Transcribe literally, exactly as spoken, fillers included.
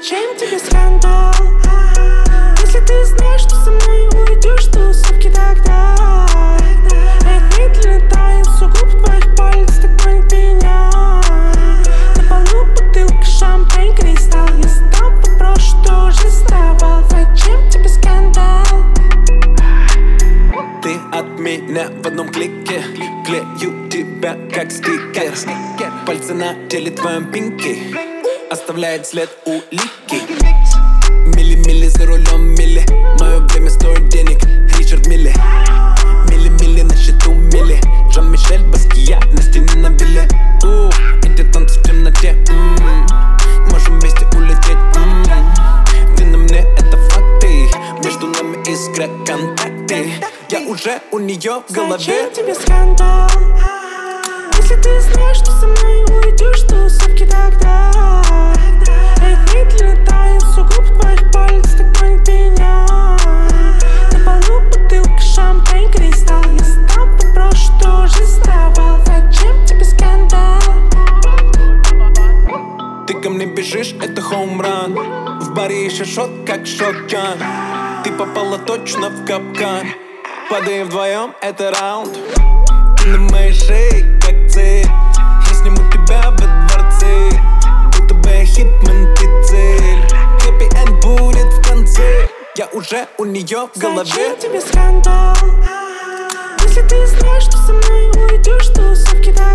Зачем тебе скандал? Если ты знаешь, что со мной уйдешь, тусовки тогда. Этот медленный танец у губ твоих пальцев, так манит меня. На полу бутылка шампань, кристалл. Я задам вопрос, что же с тобой? Зачем тебе скандал? Ты от меня в одном клике, клею тебя как стикер. Пальцы на теле твоем пинки оставляет след улики. Милли-милли за рулем, милли. Мое время стоит денег, Ричард Милли. Милли-милли на счету, милли. Жан-Мишель, Баския на стене на вилле. У, эти танцы в темноте, м-м. Можем вместе улететь, м-м. Ты на мне, это факты. Между нами искра, контакты. Я уже у нее в голове. Зачем тебе скандал? Если ты знаешь, что со мной уйдешь, тусовки тогда. Этот медленный танец у губ твоих пальцев, так манит меня. На полу бутылка шампань, кристалл. Я задам вопрос, что же с тобой? Зачем тебе скандал? Ты ко мне бежишь, это хоумран. В баре еще шот, как шотган. Ты попала точно в капкан. Падаем вдвоем, это раунд. Ты на моей шее, как цель. Я сниму тебя во дворце. Будто бы я хитман, ты цель. Хэппи-энд будет в конце. Я уже у нее в голове. Зачем тебе скандал? Если ты знаешь, что со мной уйдешь, тусовки тогда.